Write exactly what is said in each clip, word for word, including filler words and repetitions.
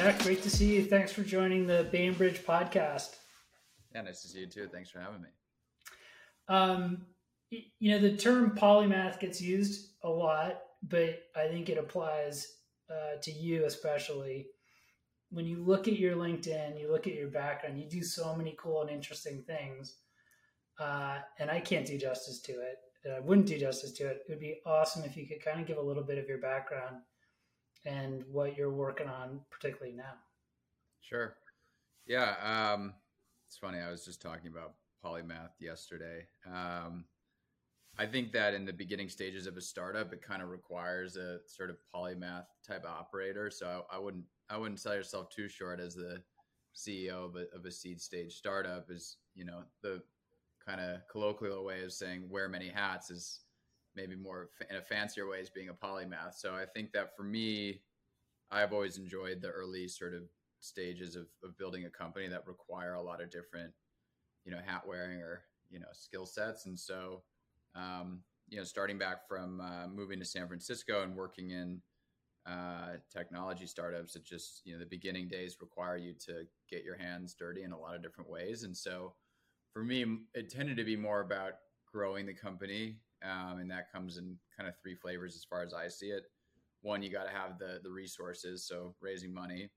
Zach, great to see you. Thanks for joining the Bainbridge podcast. Yeah, nice to see you too. Thanks for having me. Um, you know, the term polymath gets used a lot, but I think it applies uh, to you especially. When you look at your LinkedIn, you look at your background, you do so many cool and interesting things. Uh, and I can't do justice to it. I wouldn't do justice to it. It would be awesome if you could kind of give a little bit of your background and what you're working on, particularly now. Sure. Yeah. Um, it's funny. I was just talking about polymath yesterday. Um, I think that in the beginning stages of a startup, it kind of requires a sort of polymath type of operator. So I, I wouldn't, I wouldn't sell yourself too short as the C E O of a, of a seed stage startup. Is, you know, the kind of colloquial way of saying wear many hats is maybe more in a fancier way as being a polymath. So I think that for me, I've always enjoyed the early sort of stages of, of building a company that require a lot of different, you know, hat wearing or, you know, skill sets. And so, um, you know, starting back from uh, moving to San Francisco and working in uh, technology startups, it just, you know, the beginning days require you to get your hands dirty in a lot of different ways. And so for me, it tended to be more about growing the company. Um, and that comes in kind of three flavors as far as I see it. One, you got to have the the resources, so raising money.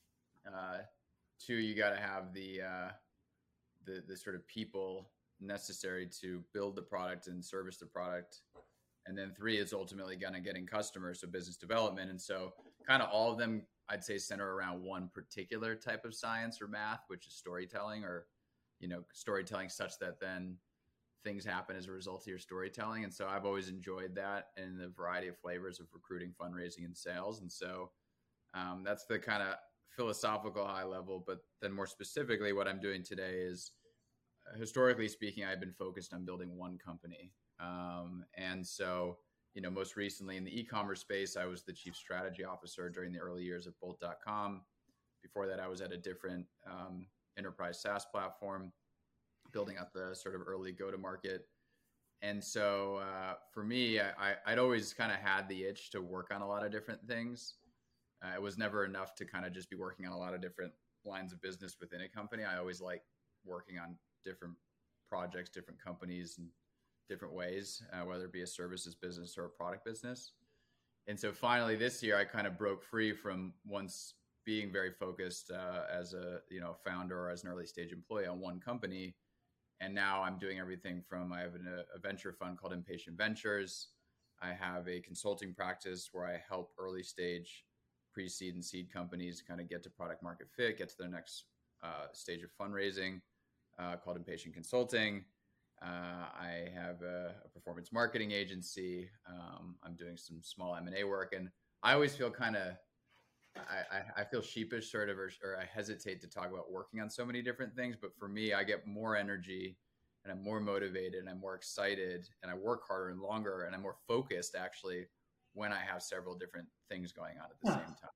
Uh, two, you got to have the, uh, the the sort of people necessary to build the product and service the product. And then three is ultimately going to getting customers, so business development. And so kind of all of them, I'd say, center around one particular type of science or math, which is storytelling, or, you know, storytelling such that then things happen as a result of your storytelling. And so I've always enjoyed that in the variety of flavors of recruiting, fundraising, and sales. And so um, that's the kind of philosophical high level. But then more specifically, what I'm doing today is, uh, historically speaking, I've been focused on building one company. Um, and so, you know, most recently in the e-commerce space, I was the chief strategy officer during the early years of Bolt dot com. Before that, I was at a different um, enterprise SaaS platform, building up the sort of early go-to-market. And so uh, for me, I, I'd always kind of had the itch to work on a lot of different things. Uh, it was never enough to kind of just be working on a lot of different lines of business within a company. I always like working on different projects, different companies in different ways, uh, whether it be a services business or a product business. And so finally this year, I kind of broke free from once being very focused uh, as a, you know, founder or as an early stage employee on one company. And now I'm doing everything from, I have an, a venture fund called Impatient Ventures. I have a consulting practice where I help early stage pre-seed and seed companies kind of get to product market fit, get to their next uh, stage of fundraising uh, called Impatient Consulting. Uh, I have a, a performance marketing agency. Um, I'm doing some small M and A work. And I always feel kind of, I, I feel sheepish sort of, or, or I hesitate to talk about working on so many different things. But for me, I get more energy and I'm more motivated and I'm more excited and I work harder and longer and I'm more focused actually when I have several different things going on at the huh. same time.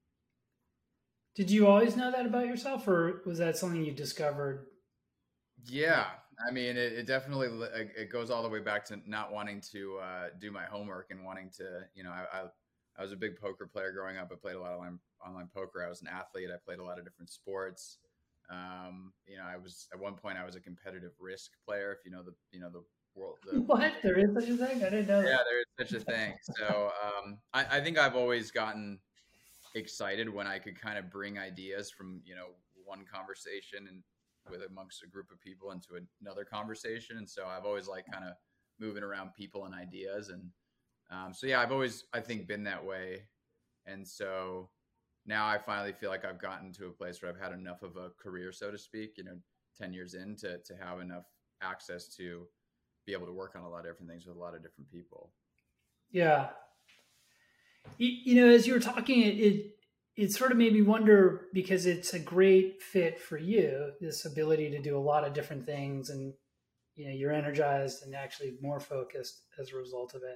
Did you always know that about yourself, or was that something you discovered? Yeah. I mean, it, it definitely, it goes all the way back to not wanting to uh, do my homework and wanting to, you know, I, I I was a big poker player growing up. I played a lot of online, online poker. I was an athlete. I played a lot of different sports. Um, you know, I was at one point I was a competitive Risk player. If you know the, you know the world. The, what there is such a thing? I didn't know. Yeah, there is such a thing. So um, I, I think I've always gotten excited when I could kind of bring ideas from, you know, one conversation and with amongst a group of people into another conversation. And so I've always like kind of moving around people and ideas and. Um, so yeah, I've always, I think, been that way. And so now I finally feel like I've gotten to a place where I've had enough of a career, so to speak, you know, ten years in to, to have enough access to be able to work on a lot of different things with a lot of different people. Yeah. You, you know, as you were talking, it, it, it sort of made me wonder, because it's a great fit for you, this ability to do a lot of different things, and, you know, you're energized and actually more focused as a result of it.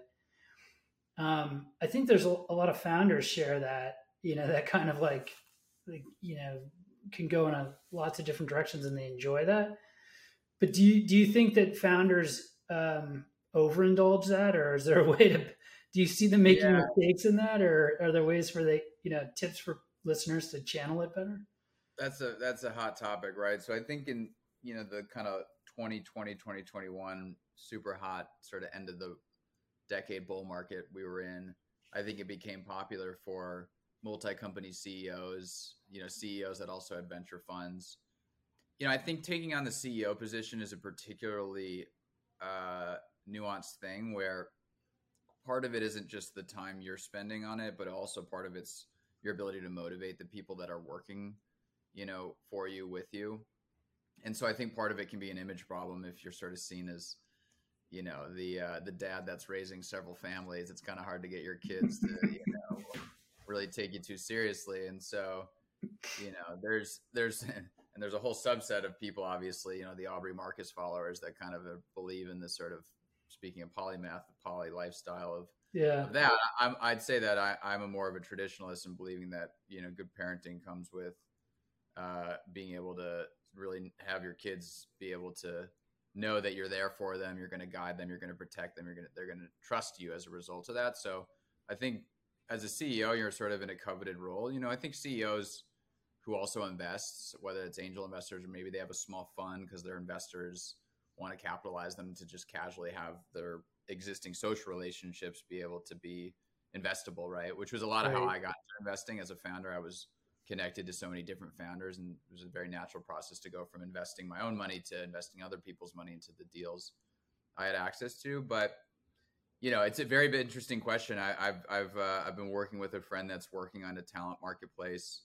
Um, I think there's a, a lot of founders share that, you know, that kind of like, like, you know, can go in a, lots of different directions and they enjoy that. But do you, do you think that founders um, overindulge that, or is there a way to, do you see them making Yeah. mistakes in that, or are there ways for they, you know, tips for listeners to channel it better? That's a that's a hot topic, right? So I think in, you know, the kind of twenty twenty, twenty twenty-one super hot sort of end of the decade bull market we were in, I think it became popular for multi-company C E Os, you know, C E Os that also had venture funds. You know, I think taking on the C E O position is a particularly uh, nuanced thing where part of it isn't just the time you're spending on it, but also part of it's your ability to motivate the people that are working, you know, for you, with you. And so I think part of it can be an image problem if you're sort of seen as, you know, the uh, the dad that's raising several families. It's kind of hard to get your kids to, you know, really take you too seriously. And so, you know, there's there's and there's a whole subset of people, obviously, you know, the Aubrey Marcus followers that kind of believe in this sort of, speaking of polymath, the poly lifestyle of, yeah. of that. I'm, I'd say that I, I'm a more of a traditionalist in believing that, you know, good parenting comes with uh, being able to really have your kids be able to know that you're there for them. You're going to guide them. You're going to protect them. You're going to, they're going to trust you as a result of that. So I think as a C E O, you're sort of in a coveted role. You know, I think C E Os who also invest, whether it's angel investors or maybe they have a small fund because their investors want to capitalize them to just casually have their existing social relationships be able to be investable, right? Which was a lot of Right. how I got into investing as a founder. I was connected to so many different founders, and it was a very natural process to go from investing my own money to investing other people's money into the deals I had access to. But, you know, it's a very interesting question. I, I've, I've, uh, I've been working with a friend that's working on a talent marketplace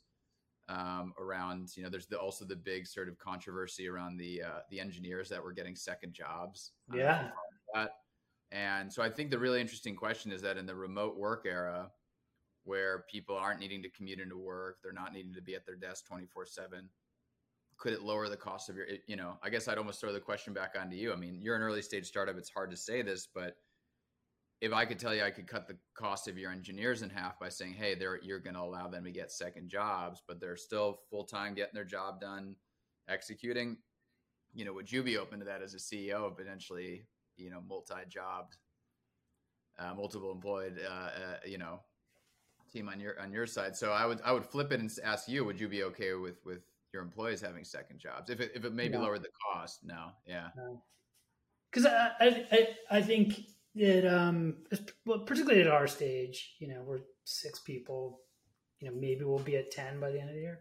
um, around, you know, there's the, also the big sort of controversy around the, uh, the engineers that were getting second jobs. Yeah. That. And so I think the really interesting question is that in the remote work era, where people aren't needing to commute into work, they're not needing to be at their desk twenty-four seven, could it lower the cost of your, you know, I guess I'd almost throw the question back onto you. I mean, you're an early stage startup. It's hard to say this, but if I could tell you I could cut the cost of your engineers in half by saying, hey, they're, you're going to allow them to get second jobs, but they're still full-time getting their job done, executing, you know, would you be open to that as a C E O, potentially, you know, multi-jobbed, uh, multiple employed, uh, uh, you know, team on your, on your side? So I would, I would flip it and ask you, would you be okay with, with your employees having second jobs? If it, if it maybe No. lowered the cost? No. Yeah. No. Cause I, I, I think that, um, well, particularly at our stage, you know, we're six people, you know, maybe we'll be at ten by the end of the year.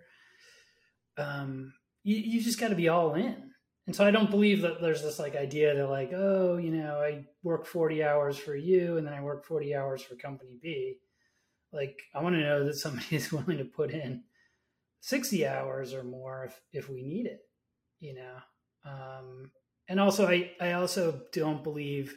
Um, you, you just got to be all in. And so I don't believe that there's this like idea that like, oh, you know, I work forty hours for you and then I work forty hours for company B. Like, I want to know that somebody is willing to put in sixty hours or more if, if we need it, you know? Um, and also, I, I also don't believe,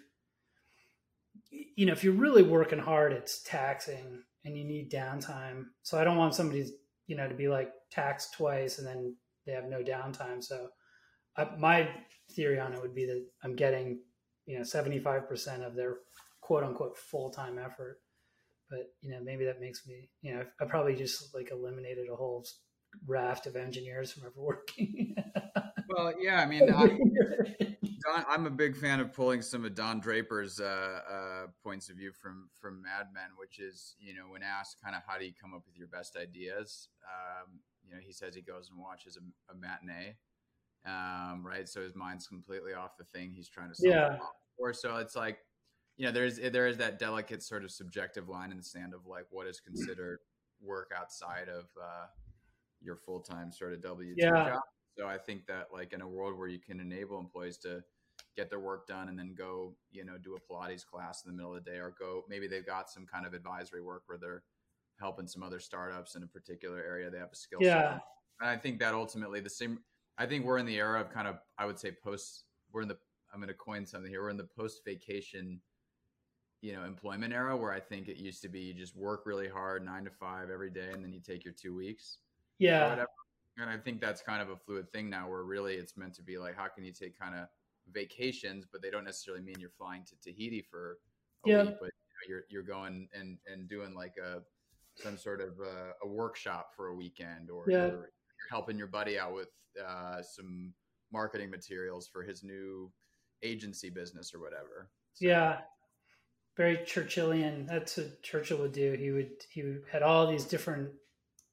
you know, if you're really working hard, it's taxing and you need downtime. So I don't want somebody, you know, to be like taxed twice and then they have no downtime. So I, my theory on it would be that I'm getting, you know, seventy-five percent of their quote unquote full-time effort. But, you know, maybe that makes me, you know, I probably just like eliminated a whole raft of engineers from ever working. Well, yeah, I mean, I, Don, I'm a big fan of pulling some of Don Draper's uh, uh, points of view from from Mad Men, which is, you know, when asked kind of how do you come up with your best ideas, um, you know, he says he goes and watches a, a matinee, um, right? So his mind's completely off the thing he's trying to solve. Yeah. Or so it's like, you know, there's there is that delicate sort of subjective line in the sand of like what is considered work outside of uh, your full time sort of W two Yeah. job. So I think that like in a world where you can enable employees to get their work done and then go, you know, do a Pilates class in the middle of the day, or go, maybe they've got some kind of advisory work where they're helping some other startups in a particular area. They have a skill Yeah. set. And I think that ultimately the same, I think we're in the era of kind of, I would say post, we're in the, I'm going to coin something here. We're in the post vacation, you know, employment era where I think it used to be you just work really hard, nine to five every day, and then you take your two weeks. Yeah. Or whatever. And I think that's kind of a fluid thing now where really it's meant to be like, how can you take kind of vacations, but they don't necessarily mean you're flying to Tahiti for a Yeah. week, but you know, you're, you're going and, and doing like a, some sort of a, a workshop for a weekend, or Yeah. you're, you're helping your buddy out with uh, some marketing materials for his new agency business or whatever. So, Yeah. Very Churchillian. That's what Churchill would do. He would, he had all these different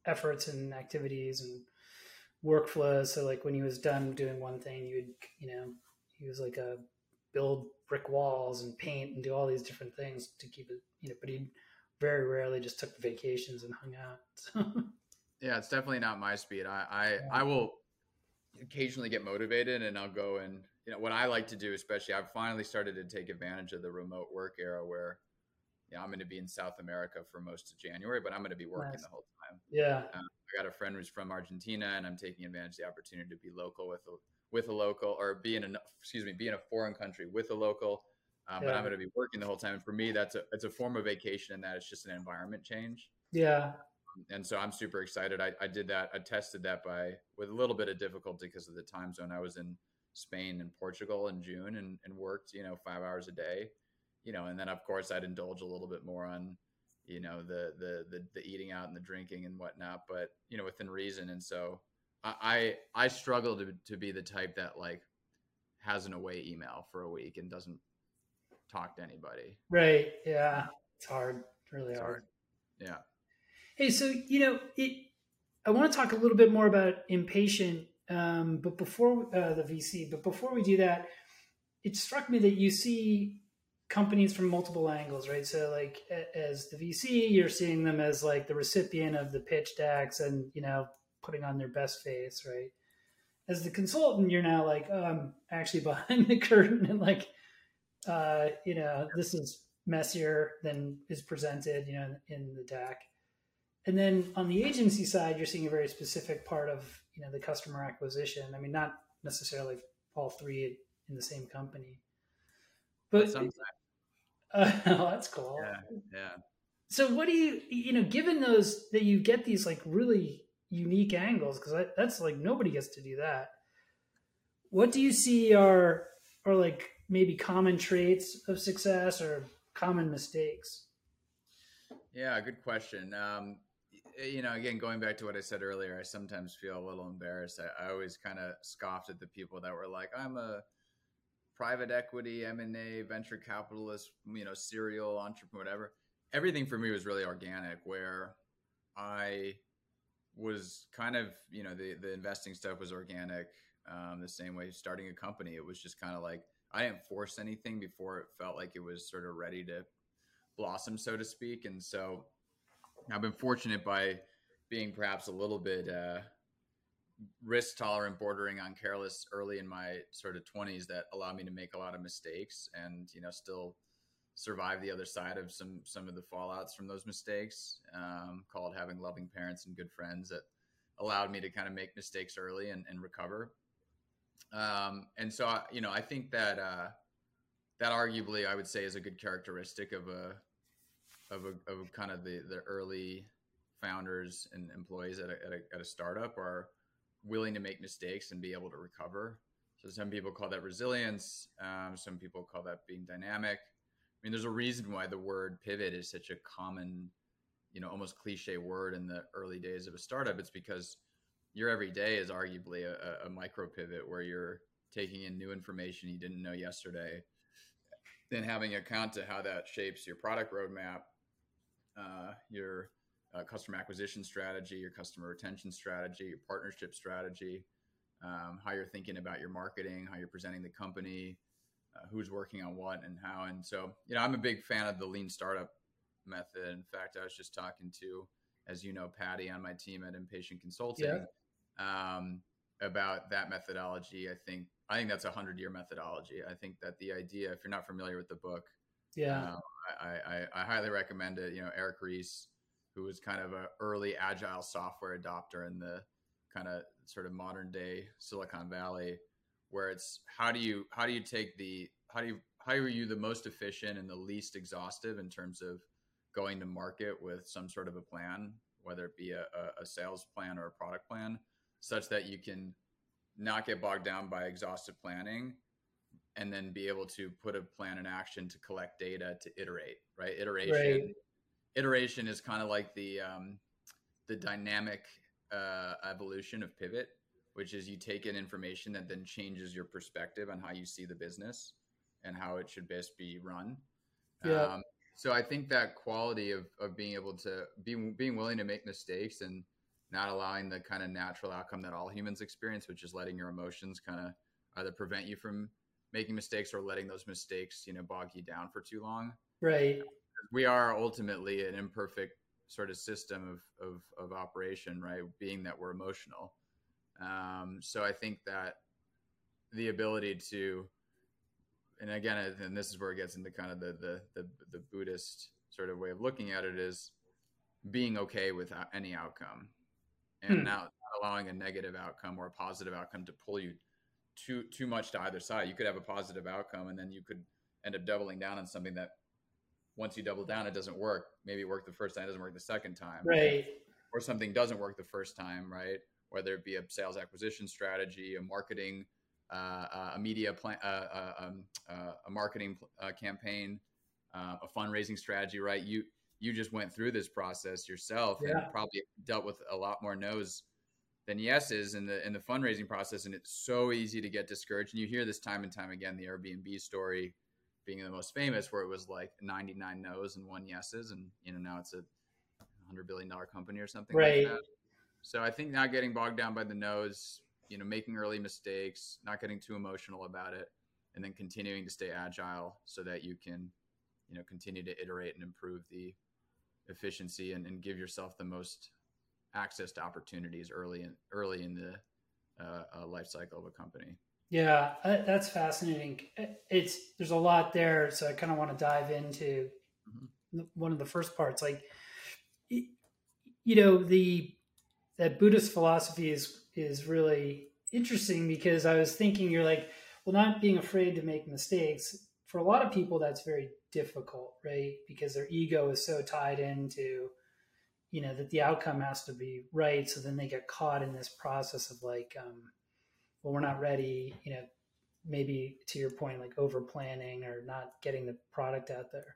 efforts and activities and workflows. So like when he was done doing one thing, you would, you know, he was like a build brick walls and paint and do all these different things to keep it, you know, but he very rarely just took vacations and hung out. So, Yeah, it's definitely not my speed. I, I, yeah. I will occasionally get motivated and I'll go and, you know, what I like to do, especially I've finally started to take advantage of the remote work era where, you know, I'm going to be in South America for most of January, but I'm going to be working Nice. the whole time. Yeah. Um, I got a friend who's from Argentina and I'm taking advantage of the opportunity to be local with a, with a local or be in a, excuse me, be in a foreign country with a local. Um, Yeah. but I'm going to be working the whole time. And for me, that's a, it's a form of vacation in that it's just an environment change. Yeah. And so I'm super excited. I, I did that. I tested that by with a little bit of difficulty because of the time zone. I was in Spain and Portugal in June and, and worked, you know, five hours a day, you know, and then of course I'd indulge a little bit more on, you know, the, the, the, the eating out and the drinking and whatnot, but, you know, within reason. And so I, I, I struggle to, to be the type that like has an away email for a week and doesn't talk to anybody. Right. Yeah. It's hard. Really It's hard. hard. Yeah. Hey, so, you know, it, I want to talk a little bit more about Impatient, um, but before uh, the V C, but before we do that, it struck me that you see companies from multiple angles, right? So like as the V C, you're seeing them as like the recipient of the pitch decks and, you know, putting on their best face, right? As the consultant, you're now like, oh, I'm actually behind the curtain and like, uh, you know, this is messier than is presented, you know, in the deck. And then on the agency side, you're seeing a very specific part of, you know, the customer acquisition. I mean, not necessarily all three in the same company, but Sometimes. uh, oh, that's cool. Yeah. Yeah. So what do you, you know, given those that you get these like really unique angles, because that's like nobody gets to do that. What do you see are, are like maybe common traits of success or common mistakes? Yeah, good question. Um, you know, again, going back to what I said earlier, I sometimes feel a little embarrassed. I, I always kind of scoffed at the people that were like, I'm a private equity, M and A, venture capitalist, you know, serial entrepreneur, whatever. Everything for me was really organic, where I was kind of, you know, the, the investing stuff was organic. Um, the same way starting a company, it was just kind of like, I didn't force anything before it felt like it was sort of ready to blossom, so to speak. And so I've been fortunate by being perhaps a little bit uh, risk tolerant, bordering on careless early in my sort of twenties that allowed me to make a lot of mistakes and, you know, still survive the other side of some, some of the fallouts from those mistakes, um, called having loving parents and good friends that allowed me to kind of make mistakes early and, and recover. Um, and so, I, you know, I think that, uh, that arguably I would say is a good characteristic of a, of a, of kind of the, the early founders and employees at a, at a, at a startup are willing to make mistakes and be able to recover. So some people call that resilience. Um, some people call that being dynamic. I mean, there's a reason why the word pivot is such a common, you know, almost cliche word in the early days of a startup. It's because your every day is arguably a, a micro pivot where you're taking in new information you didn't know yesterday, then having account to how that shapes your product roadmap, uh, your uh, customer acquisition strategy, your customer retention strategy, your partnership strategy, um, how you're thinking about your marketing, how you're presenting the company, uh, who's working on what and how. And so, you know, I'm a big fan of the lean startup method. In fact, I was just talking to, as you know, Patty on my team at Impatient Consulting, yeah. um, about that methodology. I think, I think that's a hundred year methodology. I think that the idea, if you're not familiar with the book, yeah, um, I, I, I highly recommend it. You know, Eric Ries, who was kind of an early agile software adopter in the kind of sort of modern day Silicon Valley, where it's how do you how do you take the how do you how are you the most efficient and the least exhaustive in terms of going to market with some sort of a plan, whether it be a, a sales plan or a product plan, such that you can not get bogged down by exhaustive planning and then be able to put a plan in action to collect data to iterate, right? Iteration. right. Iteration is kind of like the um, the dynamic uh, evolution of pivot, which is you take in information that then changes your perspective on how you see the business and how it should best be run. Yeah. Um, so I think that quality of, of being able to be being willing to make mistakes and not allowing the kind of natural outcome that all humans experience, which is letting your emotions kind of either prevent you from making mistakes or letting those mistakes, you know, bog you down for too long. Right. We are ultimately an imperfect sort of system of, of, of operation, right? Being that we're emotional. Um, so I think that the ability to, and again, and this is where it gets into kind of the, the, the, the Buddhist sort of way of looking at it, is being okay with any outcome and Hmm. not allowing a negative outcome or a positive outcome to pull you too, too much to either side. You could have a positive outcome and then you could end up doubling down on something that once you double down, it doesn't work. Maybe it worked the first time, it doesn't work the second time. Right. Or something doesn't work the first time, right? Whether it be a sales acquisition strategy, a marketing, uh, a media plan, uh, uh, um, uh, a marketing uh, campaign, uh, a fundraising strategy, right? You you just went through this process yourself Yeah. and probably dealt with a lot more no's than yeses in the in the fundraising process. And it's so easy to get discouraged. And you hear this time and time again, the Airbnb story being the most famous, where it was like ninety-nine no's and one yeses, and you know now it's a hundred billion dollar company or something Right. like that. So I think not getting bogged down by the no's, you know, making early mistakes, not getting too emotional about it, and then continuing to stay agile so that you can, you know, continue to iterate and improve the efficiency and, and give yourself the most access to opportunities early in early in the uh, uh, life cycle of a company. Yeah, uh, that's fascinating. It's there's a lot there, so I kind of want to dive into mm-hmm. one of the first parts. Like, you know, the that Buddhist philosophy is is really interesting because I was thinking, you're like, well, not being afraid to make mistakes. For a lot of people, that's very difficult, right? Because their ego is so tied into, you know, that the outcome has to be right. So then they get caught in this process of like, um, well, we're not ready, you know, maybe to your point, like over planning or not getting the product out there.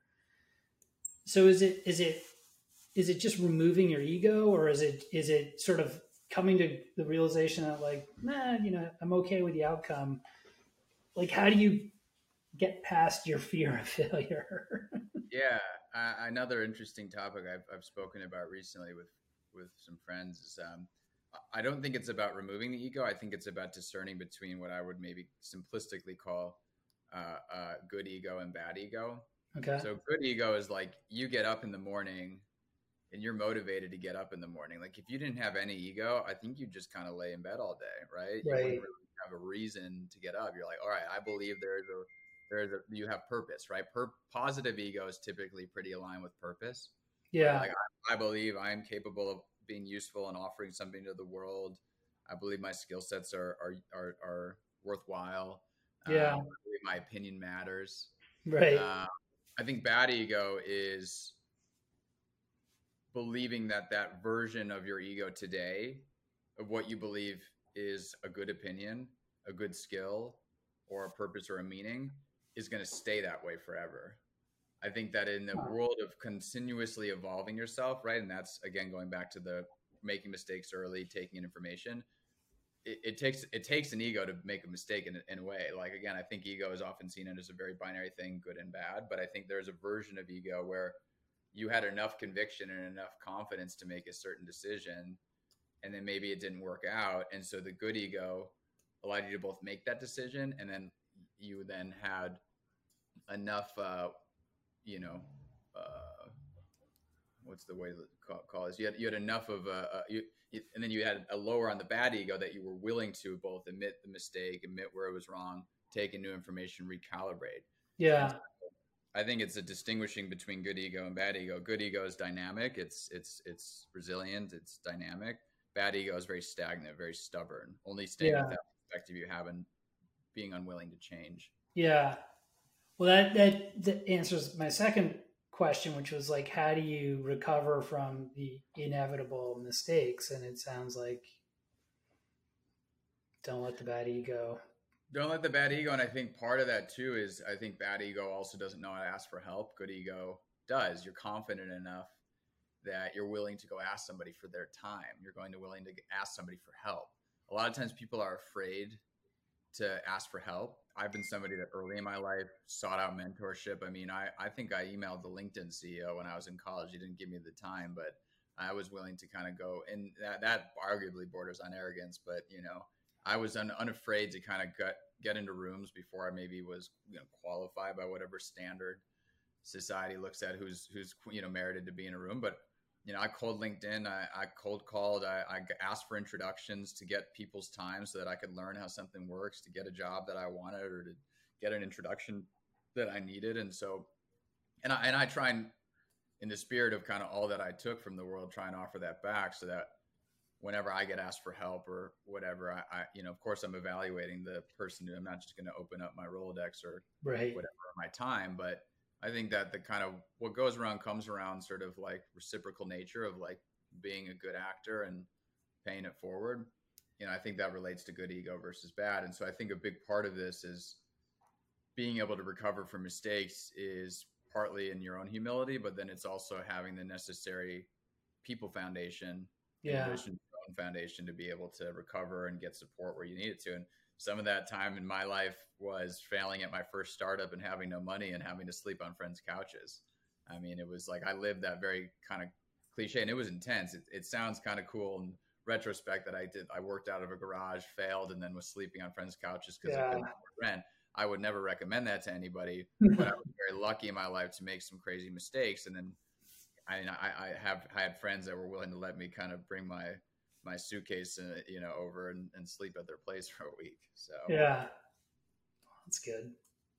So is it is it is it just removing your ego, or is it is it sort of coming to the realization that like, nah, you know, I'm okay with the outcome? Like, how do you get past your fear of failure? Yeah, uh, another interesting topic I've I've spoken about recently with with some friends is um, I don't think it's about removing the ego. I think it's about discerning between what I would maybe simplistically call uh, uh, good ego and bad ego. Okay. So good ego is like you get up in the morning and you're motivated to get up in the morning. Like if you didn't have any ego, I think you'd just kind of lay in bed all day, right? Right. You wouldn't really have a reason to get up. You're like, all right, I believe there's a there's a you have purpose, right? Per, positive ego is typically pretty aligned with purpose. Yeah. Right? Like I, I believe I am capable of being useful and offering something to the world. I believe my skill sets are are are, are worthwhile. Yeah. Um, I believe my opinion matters. Right. Uh, I think bad ego is believing that that version of your ego today of what you believe is a good opinion, a good skill, or a purpose or a meaning is going to stay that way forever. I think that in the world of continuously evolving yourself, right? And that's, again, going back to the making mistakes early, taking in information. It, it takes it takes an ego to make a mistake in, in a way. Like, again, I think ego is often seen as a very binary thing, good and bad. But I think there's a version of ego where you had enough conviction and enough confidence to make a certain decision, and then maybe it didn't work out. And so the good ego allowed you to both make that decision, and then you then had enough, uh, you know, uh, what's the way to call, call this? You had, you had enough of a, uh, you, you, and then you had a lower on the bad ego that you were willing to both admit the mistake, admit where it was wrong, take in new information, recalibrate. Yeah. I think it's a distinguishing between good ego and bad ego. Good ego is dynamic. It's, it's, it's resilient. It's dynamic. Bad ego is very stagnant, very stubborn, only staying Yeah. with that perspective you have and being unwilling to change. Yeah. Well, that, that, that answers my second question, which was like, how do you recover from the inevitable mistakes? And it sounds like don't let the bad ego. Don't let the bad ego. And I think part of that too is I think bad ego also doesn't know how to ask for help. Good ego does. You're confident enough that you're willing to go ask somebody for their time. You're going to willing to ask somebody for help. A lot of times people are afraid to ask for help. I've been somebody that early in my life sought out mentorship. I mean, I, I think I emailed the LinkedIn C E O when I was in college. He didn't give me the time, but I was willing to kind of go, and that, that arguably borders on arrogance, but you know, I was un, unafraid to kind of get, get into rooms before I maybe was, you know, qualified by whatever standard society looks at who's, who's, you know, merited to be in a room. But, you know, I cold LinkedIn, I, I cold called, I, I asked for introductions to get people's time so that I could learn how something works, to get a job that I wanted, or to get an introduction that I needed. And so, and I, and I try and, in the spirit of kind of all that I took from the world, try and offer that back, so that whenever I get asked for help or whatever, I, I you know, of course I'm evaluating the person. I'm not just going to open up my Rolodex or right. whatever my time, but I think that the kind of what goes around comes around, sort of like reciprocal nature of like being a good actor and paying it forward. You know, I think that relates to good ego versus bad. And so I think a big part of this is being able to recover from mistakes is partly in your own humility, but then it's also having the necessary people foundation, yeah, in addition to your own foundation, to be able to recover and get support where you need it to. And some of that time in my life was failing at my first startup and having no money and having to sleep on friends' couches. I mean, it was like I lived that very kind of cliche, and it was intense. It, it sounds kind of cool in retrospect that I did. I worked out of a garage, failed, and then was sleeping on friends' couches because yeah. I couldn't afford rent. I would never recommend that to anybody, but I was very lucky in my life to make some crazy mistakes. And then I, I, I have I had friends that were willing to let me kind of bring my my suitcase, uh, you know, over and, and sleep at their place for a week. So yeah, that's good.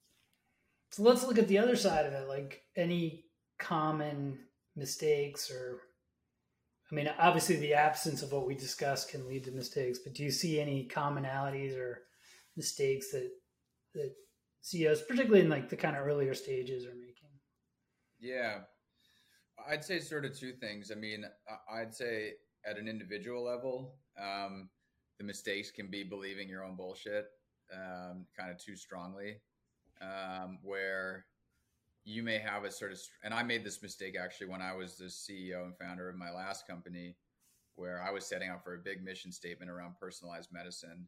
So let's look at the other side of it. Like, any common mistakes, or, I mean, obviously the absence of what we discussed can lead to mistakes, but do you see any commonalities or mistakes that that C E Os, particularly in like the kind of earlier stages, are making? Yeah, I'd say sort of two things. I mean, I'd say at an individual level, um, the mistakes can be believing your own bullshit um, kind of too strongly, um, where you may have a sort of, and I made this mistake actually when I was the C E O and founder of my last company, where I was setting out for a big mission statement around personalized medicine.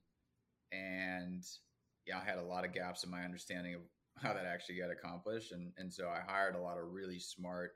And yeah, I had a lot of gaps in my understanding of how that actually got accomplished. And, and so I hired a lot of really smart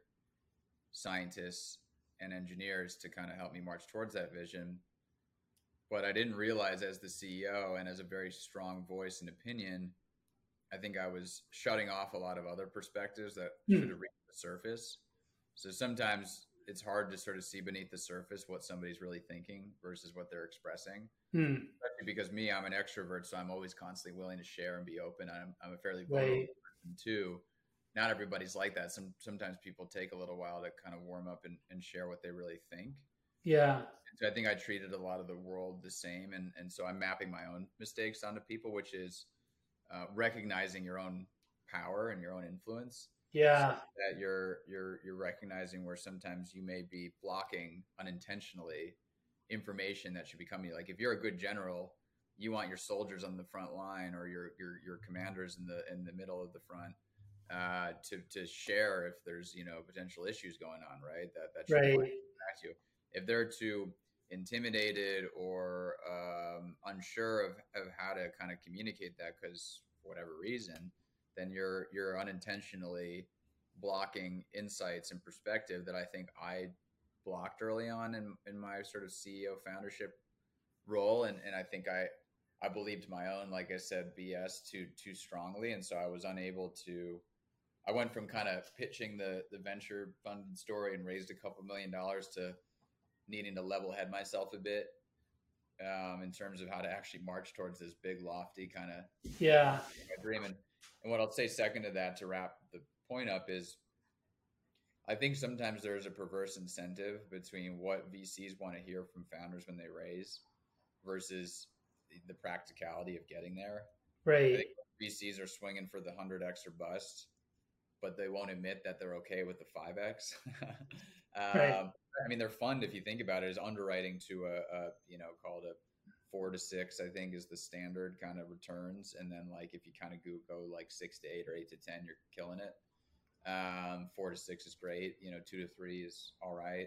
scientists and engineers to kind of help me march towards that vision. But I didn't realize, as the C E O and as a very strong voice and opinion, I think I was shutting off a lot of other perspectives that mm. should have reached the surface. So sometimes it's hard to sort of see beneath the surface what somebody's really thinking versus what they're expressing. Mm. Especially because me, I'm an extrovert, so I'm always constantly willing to share and be open. I'm, I'm a fairly vulnerable right. person too. Not everybody's like that. Some sometimes people take a little while to kind of warm up and, and share what they really think. Yeah. And so I think I treated a lot of the world the same. And, and so I'm mapping my own mistakes onto people, which is uh, recognizing your own power and your own influence. Yeah. So that you're, you're, you're recognizing where sometimes you may be blocking unintentionally information that should be coming. Like if you're a good general, you want your soldiers on the front line, or your, your, your commanders in the, in the middle of the front. Uh, to to share if there's, you know, potential issues going on, right? That that should right. impact you. If they're too intimidated or um, unsure of, of how to kind of communicate that because for whatever reason, then you're you're unintentionally blocking insights and perspective that I think I blocked early on in, in my sort of C E O foundership role, and and I think I I believed my own, like I said, B S too too strongly, and so I was unable to. I went from kind of pitching the, the venture funded story and raised a couple million dollars to needing to level head myself a bit um, in terms of how to actually march towards this big, lofty kind of yeah dream. And, and what I'll say second to that, to wrap the point up, is I think sometimes there's a perverse incentive between what V Cs want to hear from founders when they raise versus the, the practicality of getting there. Right. I think V Cs are swinging for the one hundred X or bust, but they won't admit that they're okay with the five X. um, right. I mean, they're fun if you think about it, as underwriting to a, a, you know, called a four to six, I think is the standard kind of returns. And then like, if you kind of go, go like six to eight or eight to ten, you're killing it. Um, four to six is great. You know, two to three is all right.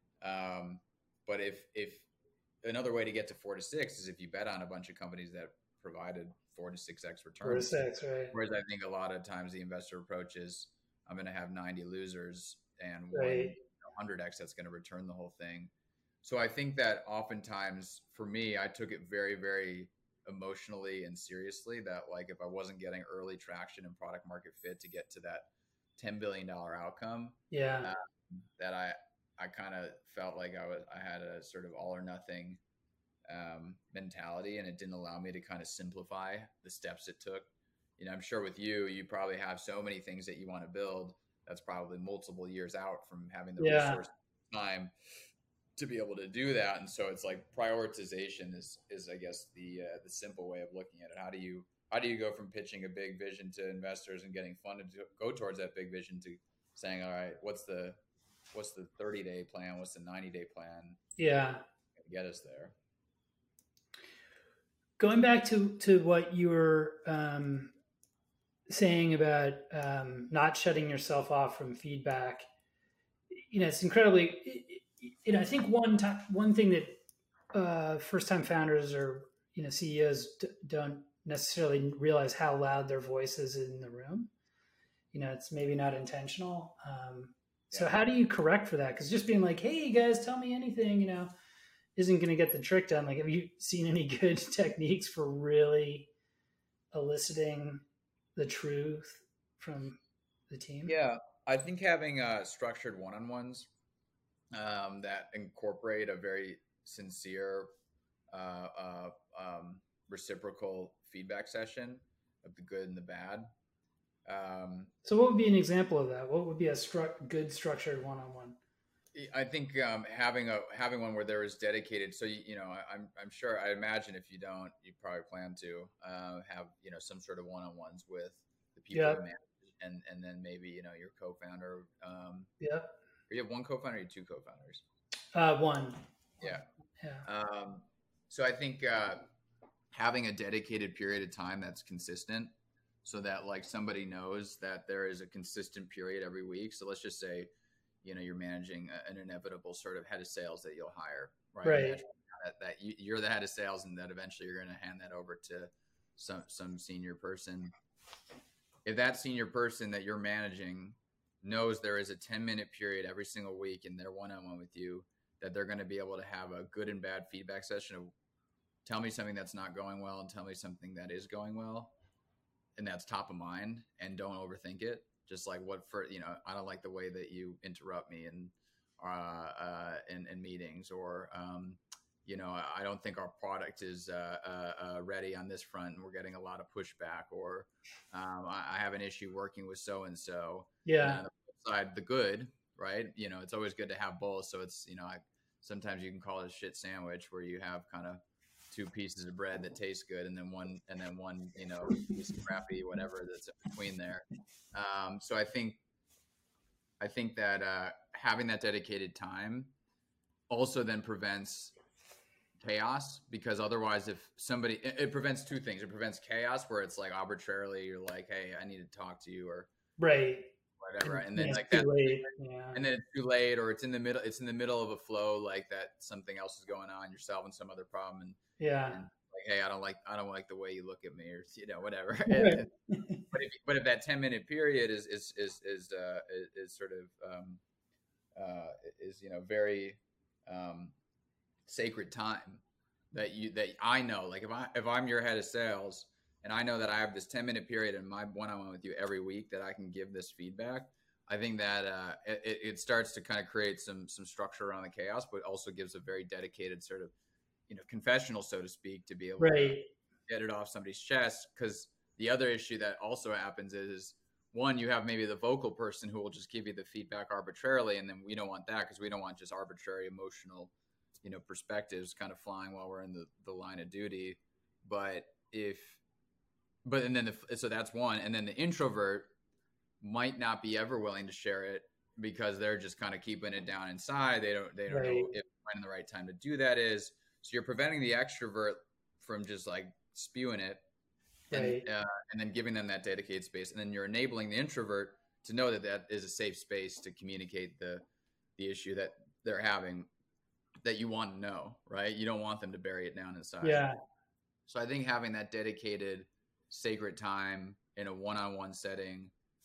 Um, but if, if another way to get to four to six is if you bet on a bunch of companies that provided four to six X returns. Four to six, right. Whereas I think a lot of times the investor approach is, I'm going to have ninety losers and right. one hundred X that's going to return the whole thing. So I think that oftentimes for me, I took it very, very emotionally and seriously that like if I wasn't getting early traction and product market fit to get to that ten billion dollars outcome, Yeah. uh, that I, I kind of felt like I was, I had a sort of all or nothing um, mentality, and it didn't allow me to kind of simplify the steps it took. You know, I'm sure with you, you probably have so many things that you want to build. That's probably multiple years out from having the Yeah. resource time to be able to do that. And so it's like prioritization is, is I guess the, uh, the simple way of looking at it. How do you, how do you go from pitching a big vision to investors and getting funded to go towards that big vision to saying, all right, what's the, what's the thirty day plan? What's the ninety day plan? Yeah. To get us there. Going back to, to what you were um, saying about um, not shutting yourself off from feedback, you know, it's incredibly, you know, I think one time, one thing that uh, first time founders or, you know, C E Os d- don't necessarily realize how loud their voice is in the room. You know, it's maybe not intentional. Um, so Yeah. how do you correct for that? Because just being like, hey guys, tell me anything, you know, isn't going to get the trick done. Like, have you seen any good techniques for really eliciting the truth from the team? Yeah, I think having uh, structured one-on-ones um, that incorporate a very sincere, uh, uh, um, reciprocal feedback session of the good and the bad. Um, So what would be an example of that? What would be a stru- good structured one-on-one? I think um, having a having one where there is dedicated. So you, you know, I, I'm I'm sure. I imagine if you don't, you probably plan to uh, have you know some sort of one-on-ones with the people Yeah. you manage, and and then maybe you know your co-founder. Um, Yeah. you have one co-founder, or two co-founders. Uh, one. Yeah. Yeah. Um, so I think uh, having a dedicated period of time that's consistent, so that like somebody knows that there is a consistent period every week. So let's just say, you know, you're managing a, an inevitable sort of head of sales that you'll hire, right? Right. That, that you, you're the head of sales, and that eventually you're going to hand that over to some some senior person. If that senior person that you're managing knows there is a ten minute period every single week in their one-on-one with you, that they're going to be able to have a good and bad feedback session of tell me something that's not going well and tell me something that is going well. And that's top of mind, and don't overthink it. Just like what for, you know, I don't like the way that you interrupt me in, uh, uh, in, in meetings, or, um, you know, I don't think our product is uh, uh, uh, ready on this front, and we're getting a lot of pushback, or um, I, I have an issue working with so-and-so. Yeah. And on the flip side, the good, right? You know, it's always good to have both. So it's, you know, I, sometimes you can call it a shit sandwich where you have kind of two pieces of bread that taste good, and then one, and then one, you know, piece of crappy, whatever that's in between there. Um, so I think, I think that uh, having that dedicated time also then prevents chaos, because otherwise if somebody, it, it prevents two things. It prevents chaos where it's like arbitrarily you're like, hey, I need to talk to you, or right, whatever. And, and then it's like too that, late. Yeah. and then it's too late, or it's in the middle, it's in the middle of a flow, like that something else is going on, you're solving some other problem, and Yeah. and like, hey, I don't like, I don't like the way you look at me, or, you know, whatever. Right. And, but if, but if that ten minute period is, is, is, is, uh, is, is sort of, um, uh, is, you know, very, um, sacred time that you, that I know, like if I, if I'm your head of sales and I know that I have this ten minute period in my one-on-one with you every week that I can give this feedback, I think that uh, it, it starts to kind of create some, some structure around the chaos, but also gives a very dedicated sort of, you know, confessional, so to speak, to be able Right. to get it off somebody's chest. Because the other issue that also happens is, one, you have maybe the vocal person who will just give you the feedback arbitrarily, and then we don't want that, because we don't want just arbitrary emotional, you know, perspectives kind of flying while we're in the, the line of duty. But if, but and then the, so that's one, and then the introvert might not be ever willing to share it because they're just kind of keeping it down inside. They don't, they don't Right. know if when the right time to do that is. So you're preventing the extrovert from just like spewing it, and, Right. uh, and then giving them that dedicated space. And then you're enabling the introvert to know that that is a safe space to communicate the, the issue that they're having, that you want to know, right? You don't want them to bury it down inside. Yeah. So I think having that dedicated sacred time in a one-on-one setting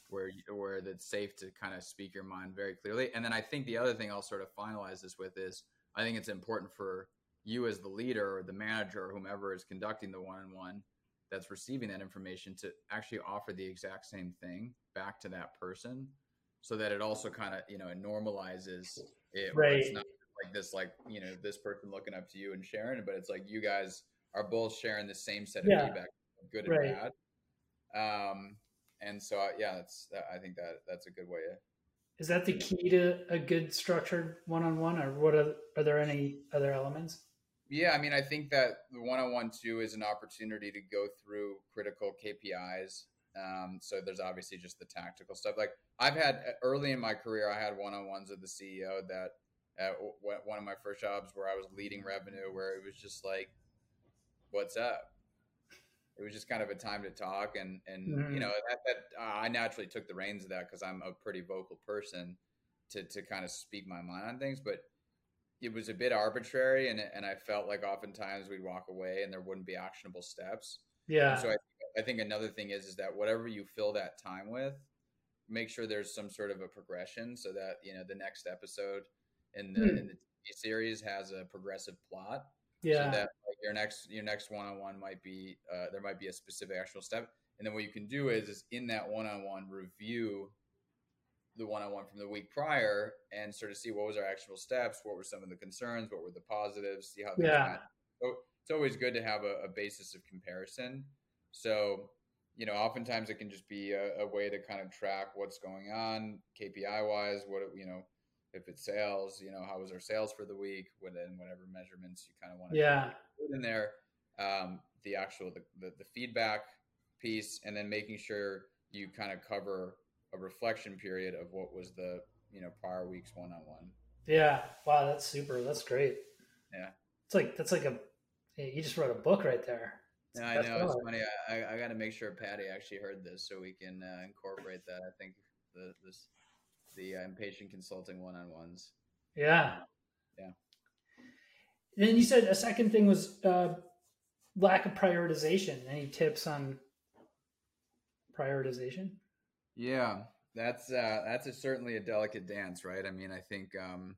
where you, where it's safe to kind of speak your mind very clearly. And then I think the other thing I'll sort of finalize this with is I think it's important for you as the leader or the manager or whomever is conducting the one-on-one that's receiving that information to actually offer the exact same thing back to that person, so that it also kind of, you know, it normalizes it, where Right. it's not like this, like, you know, this person looking up to you and sharing it, but it's like you guys are both sharing the same set of Yeah. feedback, good and Right. bad. Um, and so, uh, yeah, that's, I think that that's a good way to. Is that the key to a good structured one-on-one, or what are, are there any other elements? Yeah, I mean, I think that the one-on-one too is an opportunity to go through critical K P Is. Um, so there's obviously just the tactical stuff. Like I've had early in my career, I had one-on-ones with the C E O that at one of my first jobs where I was leading revenue, where it was just like, what's up? It was just kind of a time to talk. And, and, Mm-hmm. you know, that, that uh, I naturally took the reins of that, cause I'm a pretty vocal person to, to kind of speak my mind on things, but it was a bit arbitrary, and and I felt like oftentimes we'd walk away and there wouldn't be actionable steps. Yeah. And so I, I think another thing is is that whatever you fill that time with, make sure there's some sort of a progression, so that, you know, the next episode in the Hmm. in the T V series has a progressive plot. Yeah. So that like your next your next one-on-one might be uh, there might be a specific actual step, and then what you can do is is in that one-on-one review the one-on-one from the week prior and sort of see what was our actual steps, what were some of the concerns, what were the positives, see how things Yeah. went. So it's always good to have a, a basis of comparison. So, you know, oftentimes it can just be a, a way to kind of track what's going on K P I wise, what, you know, if it's sales, you know, how was our sales for the week, within whatever measurements you kind of want to Yeah. put in there, um, the actual, the, the, the feedback piece, and then making sure you kind of cover a reflection period of what was the, you know, prior week's one-on-one. Yeah. Wow. That's super. That's great. Yeah. It's like, that's like a, you just wrote a book right there. It's Yeah, I know. It's funny. I, I got to make sure Patty actually heard this so we can uh, incorporate that. I think the, this, the uh, inpatient consulting one-on-ones. Yeah. Uh, yeah. And then you said a second thing was uh, lack of prioritization. Any tips on prioritization? Yeah, that's uh, that's a, certainly a delicate dance, right? I mean, I think um,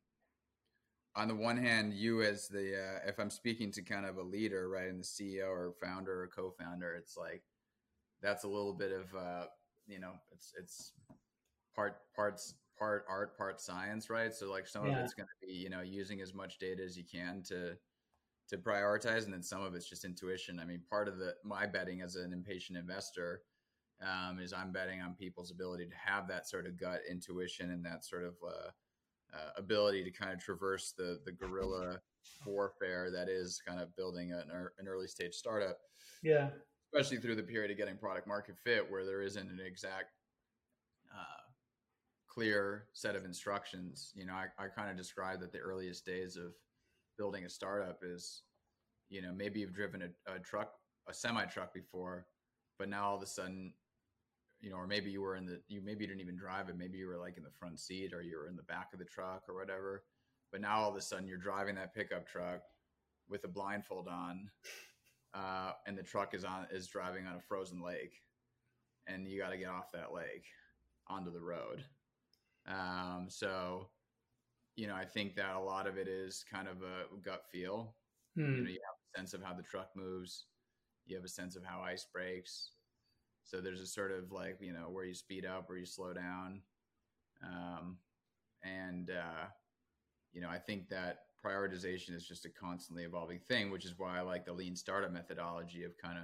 on the one hand, you as the uh, if I'm speaking to kind of a leader, right, and the C E O or founder or co-founder, it's like that's a little bit of uh, you know, it's it's part parts part art, part science, right? So like some Yeah. of it's going to be, you know, using as much data as you can to to prioritize, and then some of it's just intuition. I mean, part of the my betting as an impatient investor. Um, is I'm betting on people's ability to have that sort of gut intuition and that sort of uh, uh, ability to kind of traverse the the guerrilla warfare that is kind of building an, an early stage startup. Yeah. Especially through the period of getting product market fit, where there isn't an exact uh, clear set of instructions. You know, I, I kind of describe that the earliest days of building a startup is, you know, maybe you've driven a, a truck, a semi truck before, but now all of a sudden, you know, or maybe you were in the, you maybe you didn't even drive it. Maybe you were like in the front seat or you were in the back of the truck or whatever. But now all of a sudden you're driving that pickup truck with a blindfold on, uh, and the truck is on, is driving on a frozen lake, and you got to get off that lake onto the road. Um, so, you know, I think that a lot of it is kind of a gut feel. Hmm. You know, you have a sense of how the truck moves. You have a sense of how ice breaks. So there's a sort of like, you know, where you speed up, where you slow down. Um, and, uh, you know, I think that prioritization is just a constantly evolving thing, which is why I like the lean startup methodology of kind of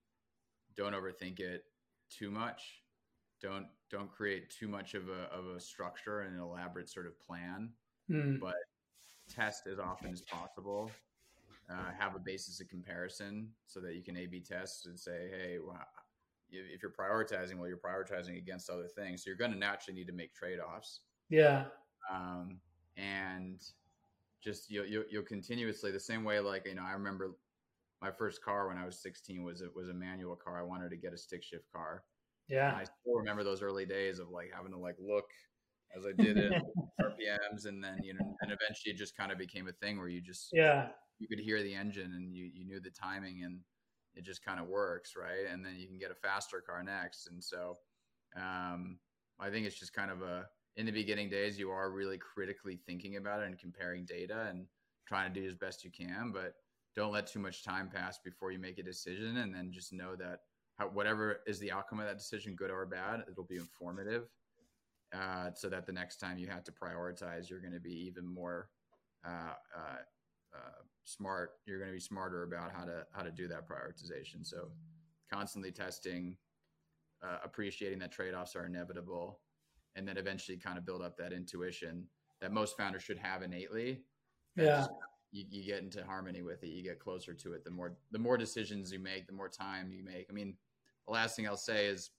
don't overthink it too much. Don't, don't create too much of a, of a structure and an elaborate sort of plan, Hmm. but test as often as possible. Uh, have a basis of comparison so that you can A B test and say, hey, well, if you're prioritizing, well, you're prioritizing against other things. So you're going to naturally need to make trade-offs. Yeah. Um, and just you'll, you'll, you'll continuously the same way. Like, you know, I remember my first car when I was sixteen was it was a manual car. I wanted to get a stick shift car. Yeah. And I still remember those early days of like having to like look as I did it, R P Ms, and then, you know, and eventually it just kind of became a thing where you just, yeah, you could hear the engine and you, you knew the timing and it just kind of works. Right. And then you can get a faster car next. And so, um, I think it's just kind of a, in the beginning days, you are really critically thinking about it and comparing data and trying to do as best you can, but don't let too much time pass before you make a decision. And then just know that how, whatever is the outcome of that decision, good or bad, it'll be informative. Uh, so that the next time you have to prioritize, you're going to be even more uh, uh, uh, smart. You're going to be smarter about how to how to do that prioritization. So constantly testing, uh, appreciating that trade-offs are inevitable, and then eventually kind of build up that intuition that most founders should have innately. Yeah. Just, you, you get into harmony with it. You get closer to it. The more the more decisions you make, the more time you make. I mean, the last thing I'll say is,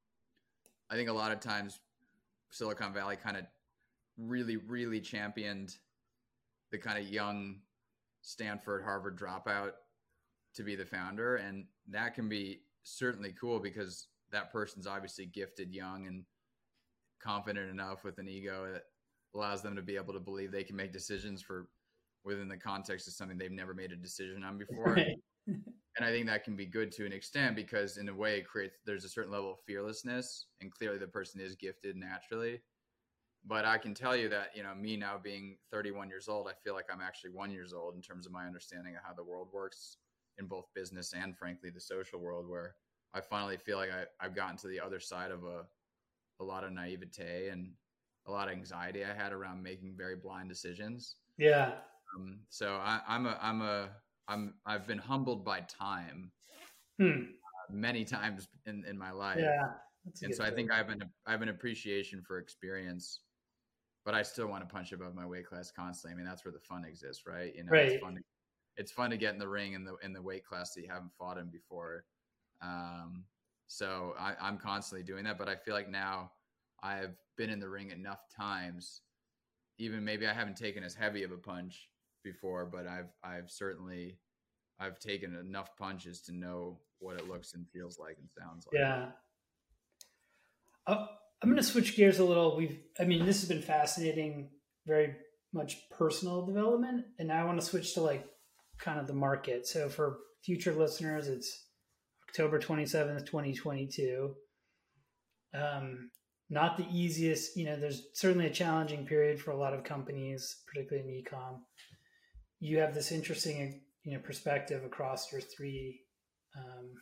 I think a lot of times Silicon Valley kind of really, really championed the kind of young Stanford, Harvard dropout to be the founder. And that can be certainly cool because that person's obviously gifted, young, and confident enough with an ego that allows them to be able to believe they can make decisions for within the context of something they've never made a decision on before. Right. And I think that can be good to an extent because in a way it creates, there's a certain level of fearlessness, and clearly the person is gifted naturally. But I can tell you that, you know, me now being thirty-one years old, I feel like I'm actually one years old in terms of my understanding of how the world works in both business and frankly, the social world, where I finally feel like I, I've gotten to the other side of a, a lot of naivete and a lot of anxiety I had around making very blind decisions. Yeah. Um, so I, I'm a, I'm a, I'm, I've been humbled by time Hmm. uh, many times in, in my life. Yeah. And so I think I have an, I have an appreciation for experience, but I still want to punch above my weight class constantly. I mean, that's where the fun exists, right? You know, Right. it's fun. To, it's fun to get in the ring in the, in the weight class that you haven't fought in before. Um, so I, I'm constantly doing that, but I feel like now I've been in the ring enough times, even maybe I haven't taken as heavy of a punch before, but I've, I've certainly, I've taken enough punches to know what it looks and feels like and sounds like. Yeah. Uh, I'm going to switch gears a little. We've, I mean, this has been fascinating, very much personal development. And now I want to switch to like kind of the market. So for future listeners, it's October twenty-seventh, twenty twenty-two. Um, not the easiest, you know, there's certainly a challenging period for a lot of companies, particularly in e-com. You have this interesting, you know, perspective across your three um,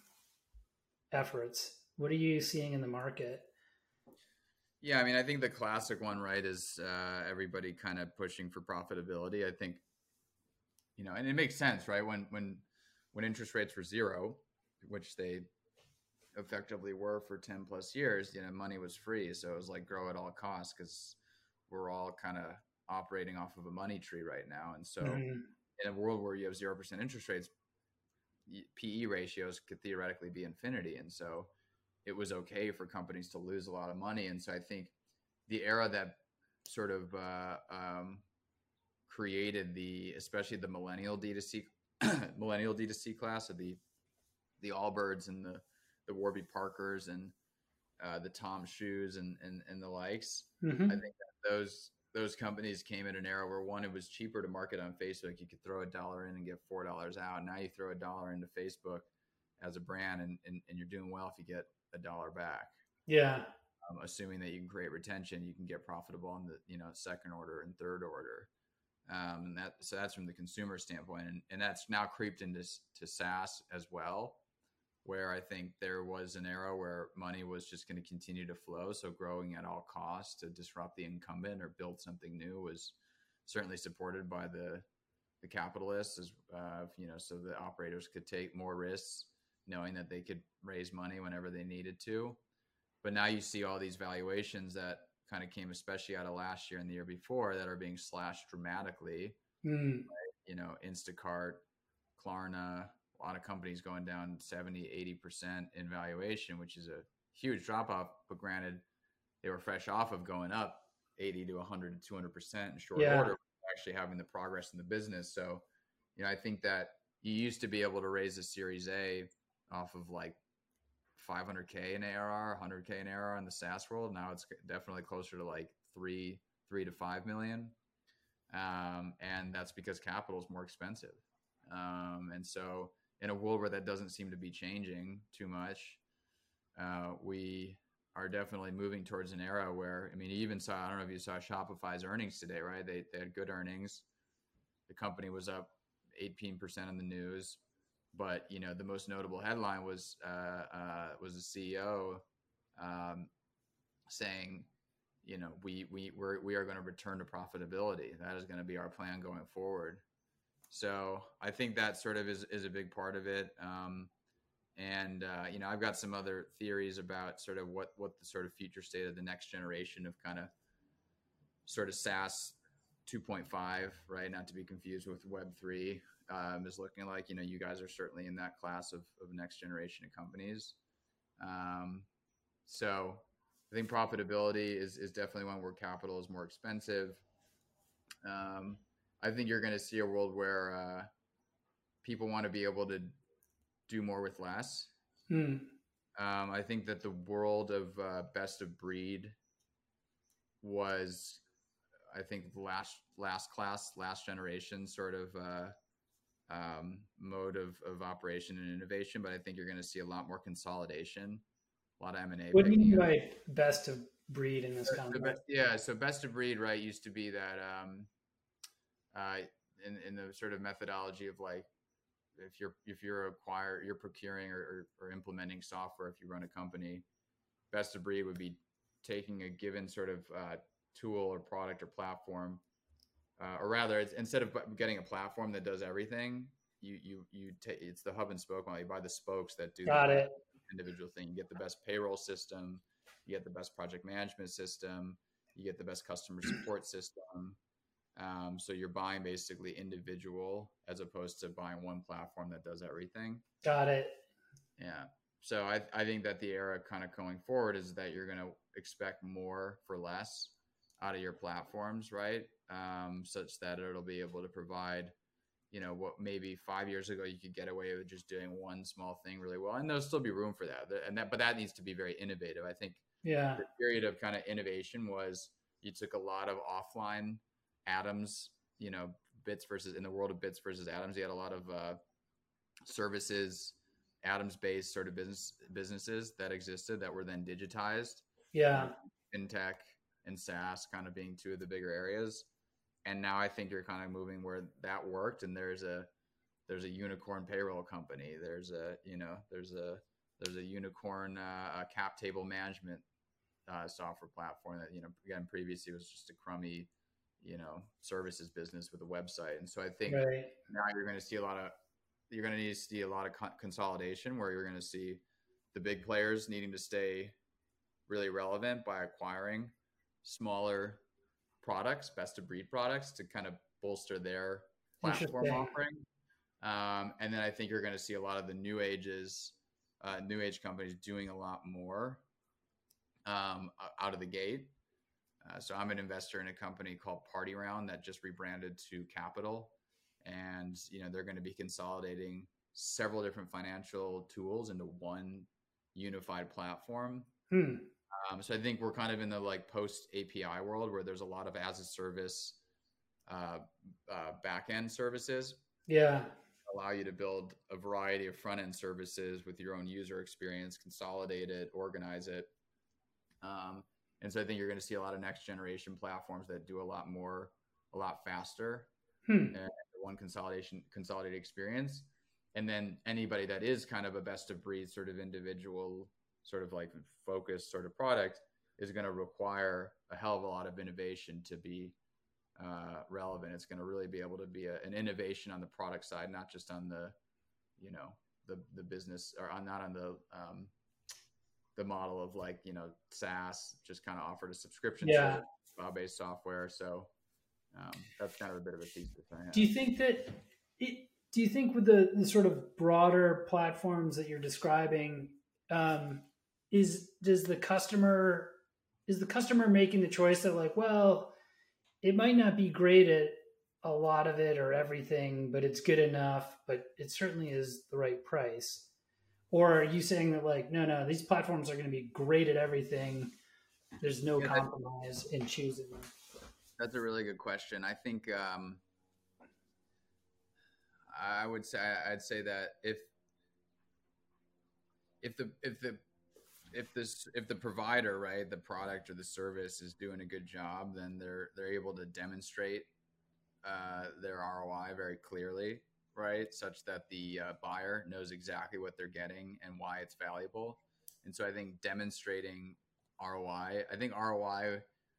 efforts. What are you seeing in the market? Yeah, I mean, I think the classic one, right, is uh, everybody kind of pushing for profitability. I think, you know, and it makes sense, right? When when when interest rates were zero, which they effectively were for ten plus years, you know, money was free. So it was like grow at all costs because we're all kind of operating off of a money tree right now. And so mm-hmm. in a world where you have zero percent interest rates, P E ratios could theoretically be infinity. And so it was okay for companies to lose a lot of money. And so I think the era that sort of uh, um, created the, especially the millennial D two C, millennial D two C class of the, the Allbirds and the, the Warby Parkers and uh, the Tom Shoes and, and, and the likes. Mm-hmm. I think that those, those companies came in an era where one, it was cheaper to market on Facebook. You could throw a dollar in and get four dollars out. Now you throw a dollar into Facebook as a brand and, and, and you're doing well if you get a dollar back. Yeah. Um, assuming that you can create retention, you can get profitable on the, you know, second order and third order. Um, and that, so that's from the consumer standpoint. And, and that's now creeped into to SaaS as well, where I think there was an era where money was just going to continue to flow. So growing at all costs to disrupt the incumbent or build something new was certainly supported by the, the capitalists as, uh, you know, so the operators could take more risks, knowing that they could raise money whenever they needed to. But now you see all these valuations that kind of came, especially out of last year and the year before, that are being slashed dramatically. Mm. Right? You know, Instacart, Klarna, a lot of companies going down seventy, eighty percent in valuation, which is a huge drop off. But granted, they were fresh off of going up eighty to one hundred to two hundred percent in short yeah. order, actually having the progress in the business. So, you know, I think that you used to be able to raise a Series A off of like five hundred K in A R R, one hundred K in A R R in the SaaS world. Now it's definitely closer to like three, three to five million. Um, and that's because capital is more expensive. Um, and so in a world where that doesn't seem to be changing too much, uh, we are definitely moving towards an era where, I mean, you even saw, I don't know if you saw Shopify's earnings today, right? They, they had good earnings. The company was up eighteen percent in the news, but you know, the most notable headline was, uh, uh, was the C E O, um, saying, you know, we, we, we're, we are going to return to profitability. That is going to be our plan going forward. So I think that sort of is, is a big part of it. Um, And, uh, you know, I've got some other theories about sort of what, what the sort of future state of the next generation of kind of sort of SaaS two point five, right? Not to be confused with Web three, um, is looking like. You know, you guys are certainly in that class of, of next generation of companies. Um, so I think profitability is, is definitely one where capital is more expensive. Um, I think you're going to see a world where uh, people want to be able to do more with less. Hmm. Um, I think that the world of uh, best of breed was, I think, last last class, last generation sort of uh, um, mode of, of operation and innovation. But I think you're going to see a lot more consolidation, a lot of M and A. What do you mean up. by best of breed in this So, context? yeah, so best of breed, right, used to be that um, uh, in, in the sort of methodology of like, if you're if you're acquire you're procuring or, or, or implementing software, if you run a company, best of breed would be taking a given sort of uh, tool or product or platform, uh, or rather, it's, instead of getting a platform that does everything, you you you take it's the hub and spoke model. You buy the spokes that do Got the it. individual thing. You get the best payroll system, you get the best project management system, you get the best customer support system. Um, so you're buying basically individual as opposed to buying one platform that does everything. Got it. Yeah. So I, I think that the era kind of going forward is that you're going to expect more for less out of your platforms, right? Um, such that it'll be able to provide, you know, what maybe five years ago you could get away with just doing one small thing really well, and there'll still be room for that. And that, but that needs to be very innovative. I think Yeah. the period of kind of innovation was you took a lot of offline atoms, you know, bits versus in the world of bits versus atoms. You had a lot of uh, services, atoms-based sort of business businesses that existed that were then digitized. Yeah. FinTech and SaaS kind of being two of the bigger areas. And now I think you're kind of moving where that worked, and there's a there's a unicorn payroll company. There's a you know there's a there's a unicorn uh, a cap table management uh, software platform that you know again previously was just a crummy you know services business with a website. And so I think right. now you're going to see a lot of you're going to need to see a lot of co- consolidation where you're going to see the big players needing to stay really relevant by acquiring smaller products, best of breed products to kind of bolster their platform offering. Um, and then I think you're going to see a lot of the new ages, uh, new age companies doing a lot more um, out of the gate. Uh, so I'm an investor in a company called Party Round that just rebranded to Capital. And, you know, they're going to be consolidating several different financial tools into one unified platform. Hmm. Um, so I think we're kind of in the like post A P I world where there's a lot of as a service uh, uh, back end services. Yeah. Allow you to build a variety of front end services with your own user experience, consolidate it, organize it. Um, and so I think you're going to see a lot of next generation platforms that do a lot more, a lot faster. Hmm. And one consolidation, consolidated experience. And then anybody that is kind of a best of breed sort of individual, sort of like focused sort of product is going to require a hell of a lot of innovation to be uh, relevant. It's going to really be able to be a, an innovation on the product side, not just on the, you know, the, the business or on, not on the, um, the model of like, you know, SaaS just kind of offered a subscription yeah. service, cloud-based software. So um, that's kind of a bit of a thesis I have. Do you think that it, do you think with the, the sort of broader platforms that you're describing, um, is, does the customer, is the customer making the choice that like, well, it might not be great at a lot of it or everything, but it's good enough, but it certainly is the right price? Or are you saying that like, no, no, these platforms are going to be great at everything. There's no yeah, compromise in choosing them? That's a really good question. I think um, I would say I'd say that if if the if the if this if the provider, right, the product or the service is doing a good job, then they're they're able to demonstrate uh, their R O I very clearly, right, such that the uh, buyer knows exactly what they're getting and why it's valuable. And so I think demonstrating R O I, I I think R O I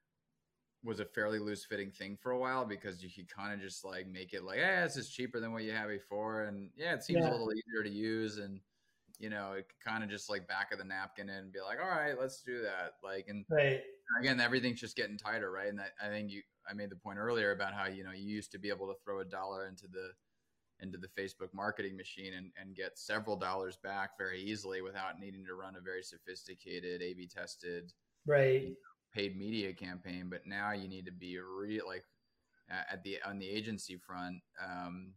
was a fairly loose fitting thing for a while because you could kind of just like make it like, yeah, this is cheaper than what you had before. And yeah, it seems a Yeah. little easier to use. And, you know, it kind of just like back of the napkin and be like, all right, let's do that. Like, and Right. again, everything's just getting tighter, right? And I, I think you, I made the point earlier about how, you know, you used to be able to throw a dollar into the, into the Facebook marketing machine and, and get several dollars back very easily without needing to run a very sophisticated A B tested, you Right. know, paid media campaign. But now you need to be real, like at the, on the agency front, um,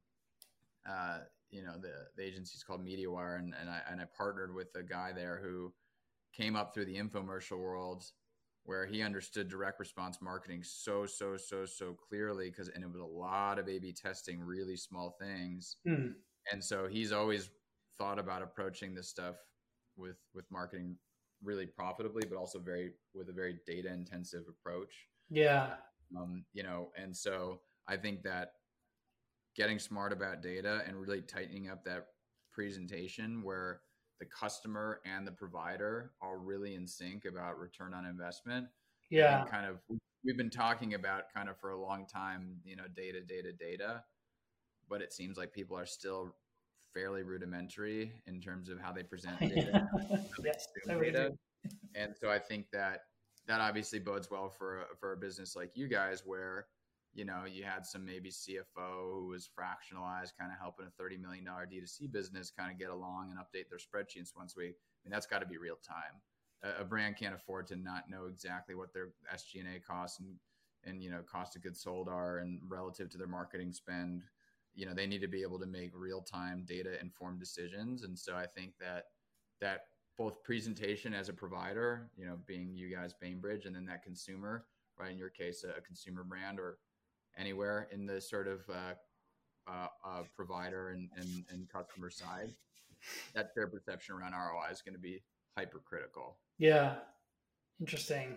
uh, you know, the, the agency is called MediaWire. And, and I, and I partnered with a guy there who came up through the infomercial world where he understood direct response marketing so, so, so, so clearly. Cause, and it was a lot of A B testing, really small things. Hmm. And so he's always thought about approaching this stuff with, with marketing really profitably, but also very, with a very data intensive approach. Yeah. Um, you know, and so I think that getting smart about data and really tightening up that presentation where the customer and the provider are really in sync about return on investment. I Yeah. think kind of we've been talking about kind of for a long time, you know, data, data, data, but it seems like people are still fairly rudimentary in terms of how they present data, how Yes, they I consume would data. agree. And so I think that that obviously bodes well for a, for a business like you guys, where you know you had some maybe C F O who was fractionalized, kind of helping a thirty million dollar D two C business kind of get along and update their spreadsheets once we. I mean, that's got to be real time. A, a brand can't afford to not know exactly what their S G and A costs and and you know cost of goods sold are, and relative to their marketing spend. You know, they need to be able to make real time data informed decisions. And so I think that that both presentation as a provider, you know, being you guys Bainbridge, and then that consumer, right? In your case, a, a consumer brand or anywhere in the sort of uh, uh, uh, provider and, and, and customer side, that fair perception around R O I is going to be hypercritical. Yeah. Interesting.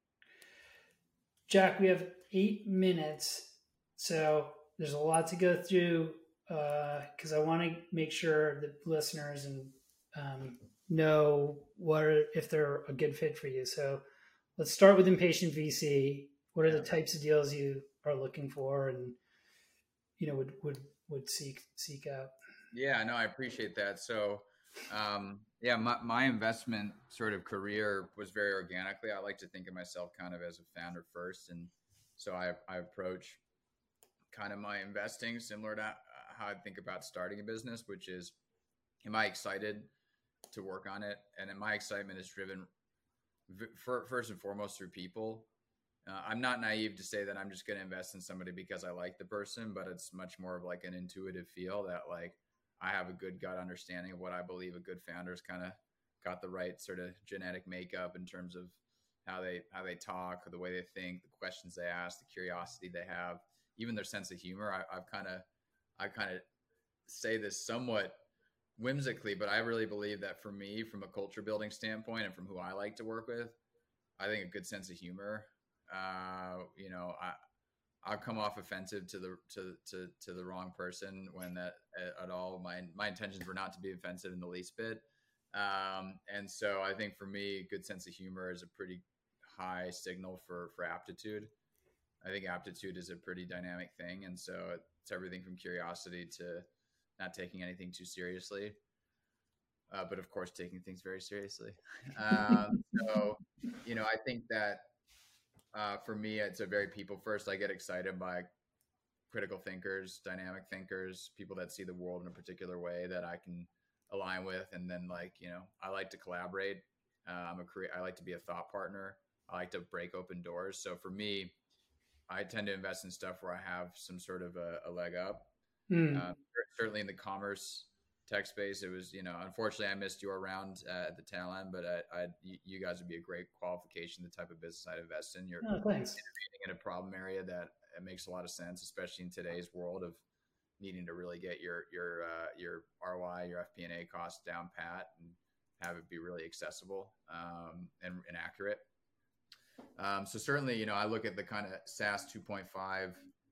Jack, we have eight minutes, so there's a lot to go through because uh, I want to make sure that listeners and um, know what are, if they're a good fit for you. So let's start with Impatient V C. What are Yeah. the types of deals you are looking for, and you know would would would seek seek out? Yeah, no, I appreciate that. So, um, yeah, my, my investment sort of career was very organically. I like to think of myself kind of as a founder first. And so I, I approach kind of my investing similar to how I think about starting a business, which is, am I excited to work on it? And then my excitement is driven v- first and foremost through people. Uh, I'm not naive to say that I'm just going to invest in somebody because I like the person, but it's much more of like an intuitive feel that like I have a good gut understanding of what I believe a good founder's kind of got the right sort of genetic makeup in terms of how they how they talk, the way they think, the questions they ask, the curiosity they have, even their sense of humor. I, I've kind of I kind of say this somewhat whimsically, but I really believe that for me, from a culture building standpoint and from who I like to work with, I think a good sense of humor. Uh, you know, I I'll come off offensive to the to to to the wrong person when that at all. My my intentions were not to be offensive in the least bit. Um, and so I think for me, good sense of humor is a pretty high signal for for aptitude. I think aptitude is a pretty dynamic thing, and so it's everything from curiosity to not taking anything too seriously, uh, but of course taking things very seriously. Um, so, you know, I think that uh, for me, it's a very people first. I get excited by critical thinkers, dynamic thinkers, people that see the world in a particular way that I can align with. And then like, you know, I like to collaborate. Uh, I'm a crea- I like to be a thought partner. I like to break open doors. So for me, I tend to invest in stuff where I have some sort of a, a leg up. Mm. Um, certainly in the commerce tech space, it was, you know, unfortunately I missed your round uh, at the tail end, but I, I, you guys would be a great qualification, the type of business I'd invest in. You're Oh, thanks. innovating in a problem area that it makes a lot of sense, especially in today's world of needing to really get your, your, uh, your R O I, your F P and A costs down pat. And have it be really accessible um, and, and accurate. Um, so certainly, you know, I look at the kind of SaaS two point five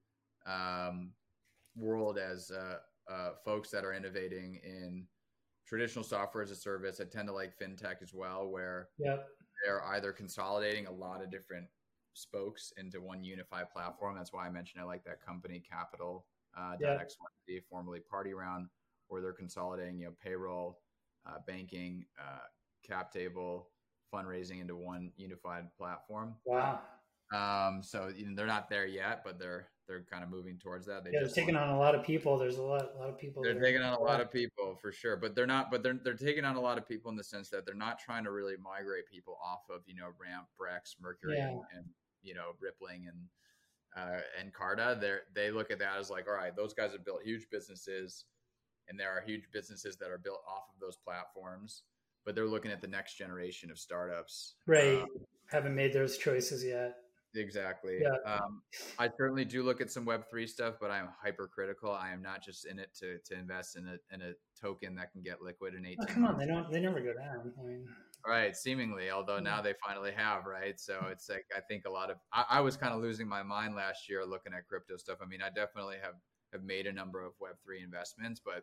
um, world as uh, uh, folks that are innovating in traditional software as a service. I tend to like fintech as well, where Yep. they're either consolidating a lot of different spokes into one unified platform. That's why I mentioned I like that company, Capital uh, Yep. X Y Z, formerly Party Round, where they're consolidating, you know, payroll, uh, banking, uh, cap table, fundraising into one unified platform. Wow. Um, so you know, they're not there yet, but they're they're kind of moving towards that. They Yeah, they're just taking launched. on a lot of people. There's a lot, a lot of people. They're that taking are, on a lot of people for sure, but they're not. But they're they're taking on a lot of people in the sense that they're not trying to really migrate people off of, you know, Ramp, Brex, Mercury, Yeah. and, and you know, Rippling and uh, and Carta. They they look at that as like, all right, those guys have built huge businesses, and there are huge businesses that are built off of those platforms. But they're looking at the next generation of startups. Right. Um, Haven't made those choices yet. Exactly. Yeah. Um, I certainly do look at some Web three stuff, but I am hypercritical. I am not just in it to to invest in a in a token that can get liquid in eighteen Oh, come on, months. they don't. They never go down. I mean, Right, seemingly, although now they finally have, right? So it's like I think a lot of I, I was kind of losing my mind last year looking at crypto stuff. I mean, I definitely have have made a number of Web three investments, but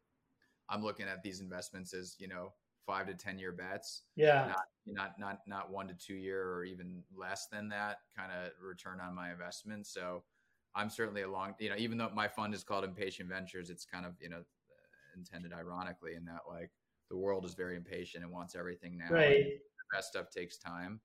I'm looking at these investments as, you know, five to ten year bets. yeah. Not not not not one to two year or even less than that kind of return on my investment. So I'm certainly along, you know, even though my fund is called Impatient Ventures, it's kind of, you know, intended ironically in that like the world is very impatient and wants everything now. Right. And the best stuff takes time.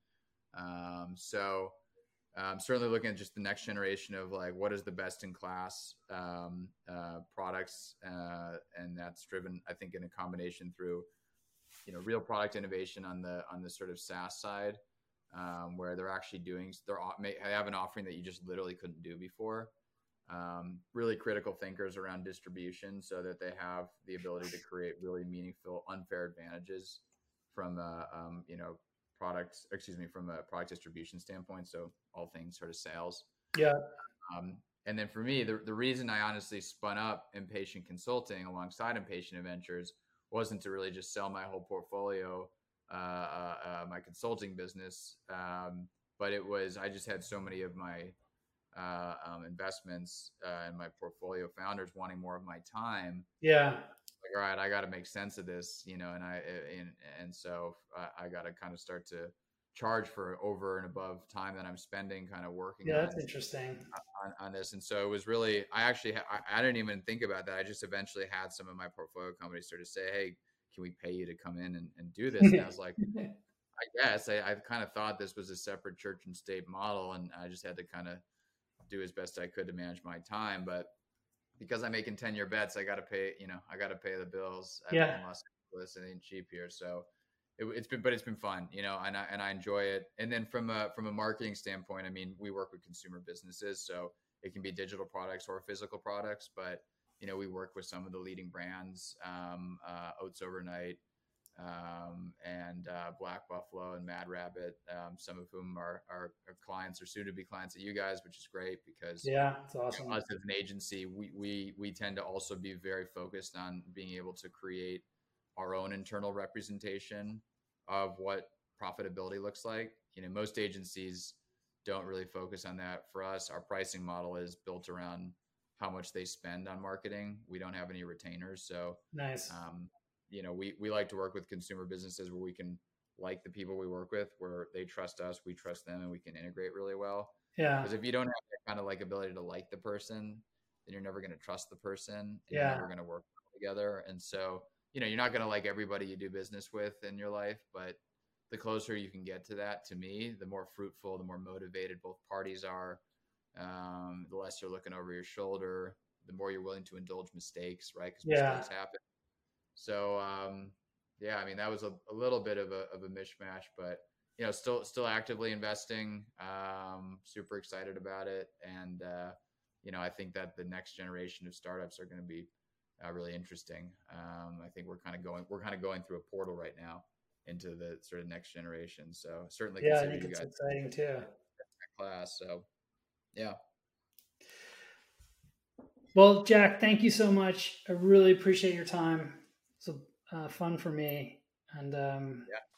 Um, so I'm certainly looking at just the next generation of like what is the best in class um, uh, products, uh, and that's driven, I think, in a combination through, you know, real product innovation on the on the sort of SaaS side, um, where they're actually doing they're may have an offering that you just literally couldn't do before. Um, really critical thinkers around distribution, so that they have the ability to create really meaningful, unfair advantages from a um, you know product, excuse me, from a product distribution standpoint. So all things sort of sales. Yeah. Um, and then for me, the the reason I honestly spun up Impatient Consulting alongside Impatient Ventures wasn't to really just sell my whole portfolio, uh, uh, uh, my consulting business, um, but it was I just had so many of my uh, um, investments uh, and my portfolio founders wanting more of my time. Yeah. Like, all right, I got to make sense of this, you know, and I and and so I, I got to kind of start to charge for over and above time that I'm spending, kind of working. Yeah, on, that's interesting. On, on this, and so it was really I actually I, I didn't even think about that. I just eventually had some of my portfolio companies sort of say, hey, can we pay you to come in and, and do this? And I was like, I guess I, I kind of thought this was a separate church and state model, and I just had to kind of do as best I could to manage my time. But because I'm making ten year bets, I got to pay, you know, I got to pay the bills. Yeah. In Los Angeles, it ain't cheap here. So it, it's been, but it's been fun, you know, and I, and I enjoy it. And then from a, from a marketing standpoint, I mean, we work with consumer businesses, so it can be digital products or physical products, but you know, we work with some of the leading brands, um, uh, Oats Overnight, um, and uh, Black Buffalo and Mad Rabbit, um, some of whom are, are, are clients or soon to be clients of you guys, which is great because yeah, it's awesome. You know, us as an agency, we, we, we tend to also be very focused on being able to create our own internal representation of what profitability looks like. You know, most agencies don't really focus on that. For us, our pricing model is built around how much they spend on marketing. We don't have any retainers. So nice. Um, you know, we, we like to work with consumer businesses where we can like the people we work with, where they trust us, we trust them, and we can integrate really well. Yeah. Because if you don't have that kind of like ability to like the person, then you're never going to trust the person. And yeah. You're never going to work together. And so, you know, you're not going to like everybody you do business with in your life, but the closer you can get to that, to me, the more fruitful, the more motivated both parties are, um, the less you're looking over your shoulder, the more you're willing to indulge mistakes, right? Because yeah. mistakes happen. So, um, yeah, I mean, that was a, a little bit of a, of a mishmash, but, you know, still, still actively investing, um, super excited about it. And, uh, you know, I think that the next generation of startups are going to be uh, really interesting. Um, I think we're kind of going, we're kind of going through a portal right now into the sort of next generation. So certainly yeah, consider I think you it's guys exciting too. Class. So, yeah. Well, Jack, thank you so much. I really appreciate your time. It's uh, fun for me. And um, Yeah.